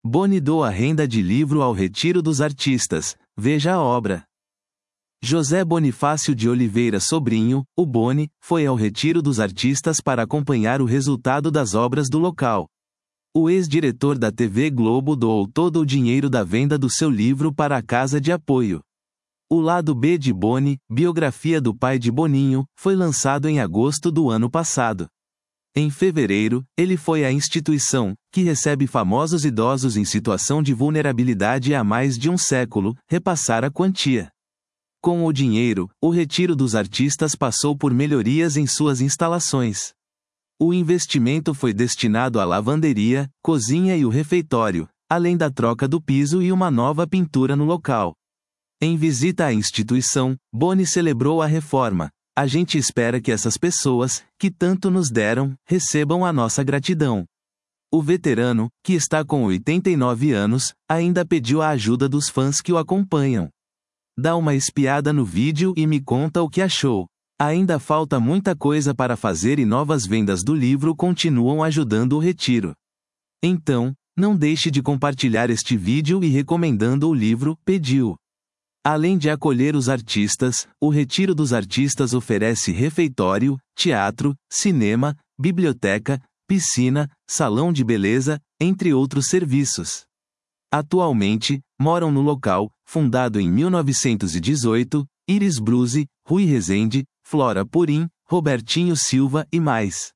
Boni doa renda de livro ao Retiro dos Artistas. Veja a obra. José Bonifácio de Oliveira Sobrinho, o Boni, foi ao Retiro dos Artistas para acompanhar o resultado das obras do local. O ex-diretor da TV Globo doou todo o dinheiro da venda do seu livro para a Casa de Apoio. O lado B de Boni, biografia do pai de Boninho, foi lançado em agosto do ano passado. Em fevereiro, ele foi à instituição, que recebe famosos idosos em situação de vulnerabilidade há mais de um século, repassar a quantia. Com o dinheiro, o Retiro dos Artistas passou por melhorias em suas instalações. O investimento foi destinado à lavanderia, cozinha e o refeitório, além da troca do piso e uma nova pintura no local. Em visita à instituição, Boni celebrou a reforma. A gente espera que essas pessoas, que tanto nos deram, recebam a nossa gratidão. O veterano, que está com 89 anos, ainda pediu a ajuda dos fãs que o acompanham. Dá uma espiada no vídeo e me conta o que achou. Ainda falta muita coisa para fazer e novas vendas do livro continuam ajudando o retiro. Então, não deixe de compartilhar este vídeo e recomendando o livro, pediu. Além de acolher os artistas, o Retiro dos Artistas oferece refeitório, teatro, cinema, biblioteca, piscina, salão de beleza, entre outros serviços. Atualmente, moram no local, fundado em 1918, Iris Bruzi, Rui Rezende, Flora Purim, Robertinho Silva e mais.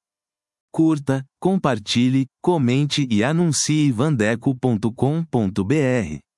Curta, compartilhe, comente e anuncie vandeco.com.br.